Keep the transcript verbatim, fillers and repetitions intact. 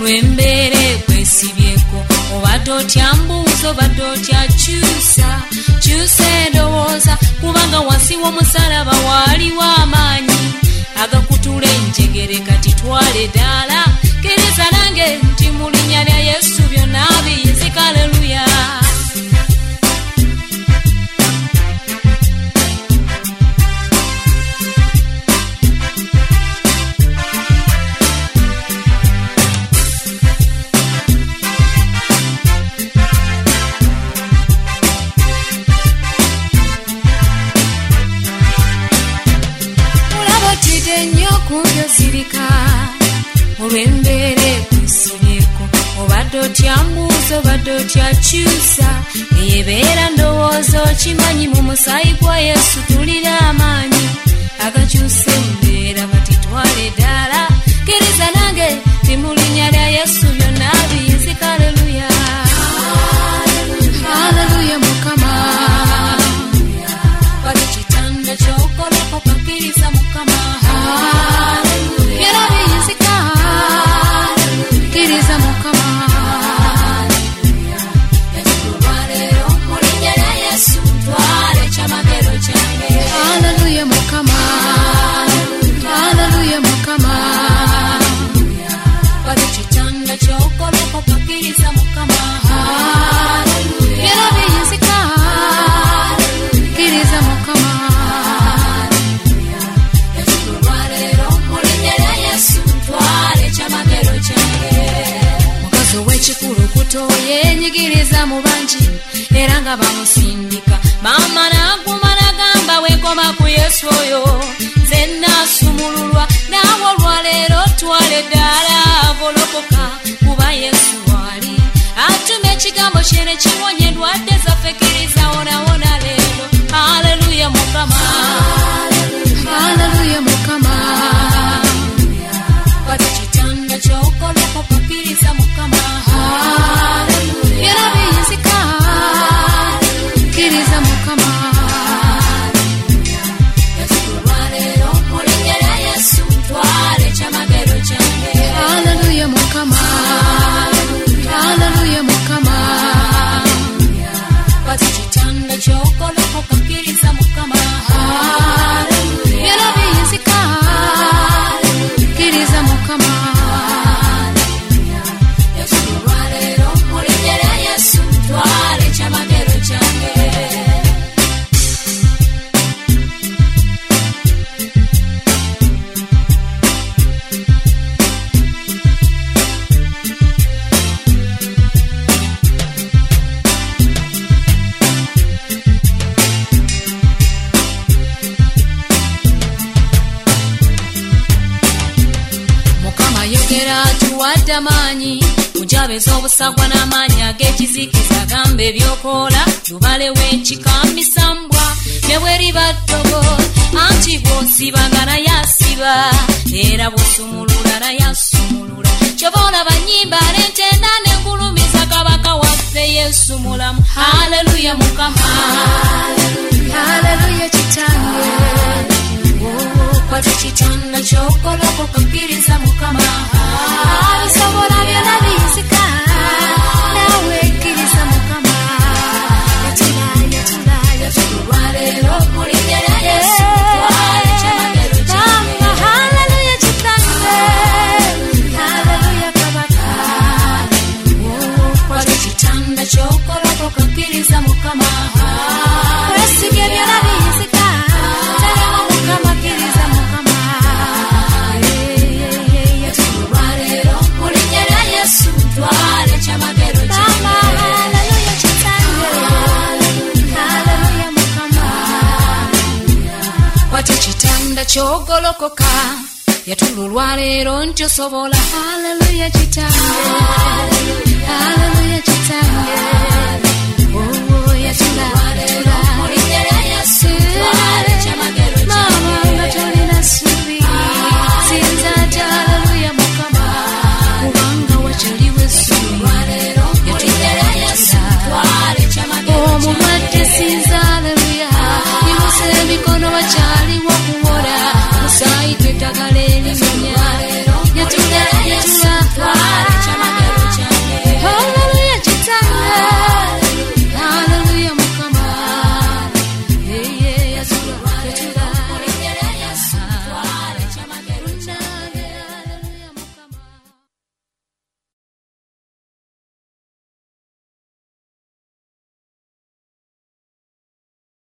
olw'embeera kwesibyeko obadde otya mbuuzo obadde otya kyusa kyusa endowooza kubanga wansi w'omusalaba waaliwo amaanyi agakutula enjegere kati twale ddala kkiriza nange nti mu linnya lya Yesu byonna biyinzika. Haleluya. Olw'embeera kwesibyeko obadde otya mbuuzo obadde otya kyusa eyebeera ndowooza okimanyi mu musaayi gwa Yesu tulira amaanyi agakyusa embeera kati twale ddala kkiriza nange nti mu linnya lya Yesu byonna biyinzika. Haleluya. Haleluya Mukama. Bali kitanda ky'okolako kakkiriza Mukama. Byonna biyinzika. Kkiriza Mukama. Haleluya Mukama. Haleluya Mukama. Bali kitanda ky'okolako kakkiriza Mukama. Byonna biyinzika. Kkiriza Mukama. Mukazi ow'ekikulukuto yeenyigiriza mu bangi era nga bamusindika maama n'aguma n'agamba weekoma ku Yesu oyo nze nnaasumululwa naawe olwaleero twale ddala golokoka kuba Yesu wali atuma ekigambo kye ne kiwonya endwadde zaffe kkiriza wonawona leero. Haleluya Mukama. Haleluya Mukama. Bali kitanda ky'okolako kakkiriza Mukama. Byonna biyinzika. Kkiriza Mukama. Haleluya Mukama. Haleluya Mukama. Bali kitanda ky'okolako kakkiriza Mukama. Byonna biyinzika. Kkiriza Mukama. Tuwadde amaanyi mujabeza obusagwa n'amaanyi ag'ekizikiza agamba ebyokola lubale w'ekikambisa mbwa ne bwe liba ddogo anti bw'osibanga naye asiba era bw'osumulula naye asumulula kyova olaba nnyimba n'entenda n'engulumiza kabaka waffe Yesu mulamu. Haleluya Mukama. Haleluya Kitange. Bali kitanda ky'okolako kakkiriza Mukama. Bisobola byonna biyinzika. Naawe kkiriza Mukama. Yatula yatula yatula leero mu linnya lya Yesu twale kyamagero kyange. Haleluya Kitange. Haleluya Kabaka. Bali kitanda ky'okolako kakkiriza Mukama. Kwesibye byonna biyinzika. Talema Mukama kkiriza Mukama. Kyogolokoka yatululwa leero nti osobola. Haleluya Kitange. Haleluya Kitange. Oh yatula leero mu linnya lya Yesu twale kyamagero kyange. Mama nga tolina ssuubi sinza ati haleluya Mukama kubanga wakyaliwo essuubi.